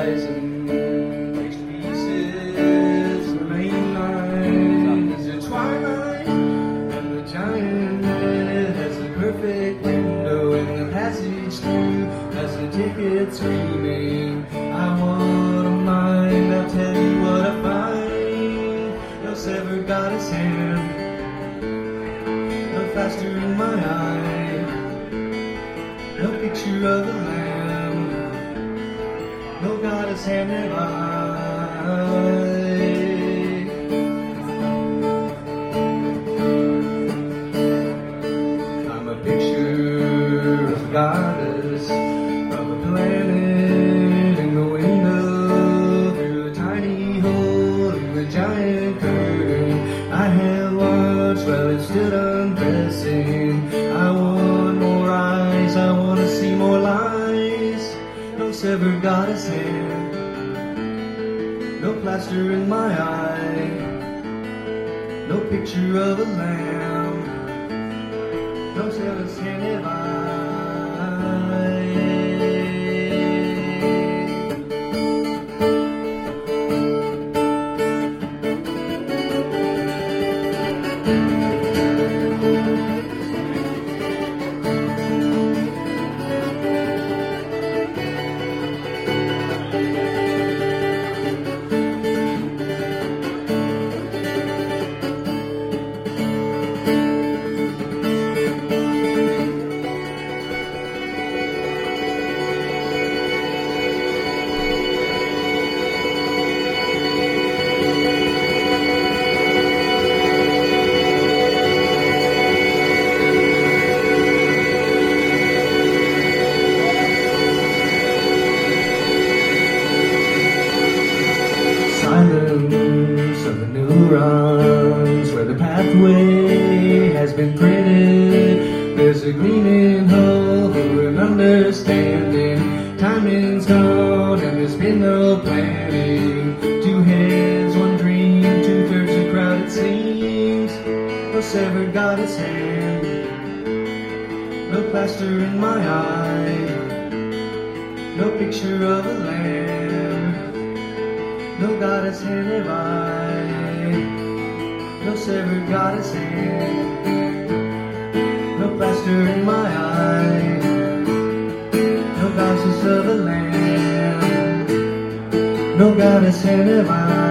eyes and mixed pieces. The main line is a twilight, and the giant head has a perfect window, and the passage through has a ticket screaming, I want a mind, I'll tell you what I find. No severed goddess hand, no plaster in my eye, no picture of the lamb, no goddess hand in I'm a picture of a goddess, of a planet in the window, through a tiny hole in the giant curtain. I have watched while it stood undressing. I want more eyes, I want to see more lies. No severed goddess hand, no plaster in my eye, no picture of a lamb, no severed hand have I. Silence of the neurons, where the pathway has been printed. There's a gleaming hole for an understanding. Timing's gone and there's been no planning. Two heads, one dream, 2/3 the crowd it seems. No severed goddess hand, no plaster in my eye, no picture of a lamb, no goddess hand have I, no severed goddess hand, no plaster in my eye, no goddess of a lamb, no goddess hand have I.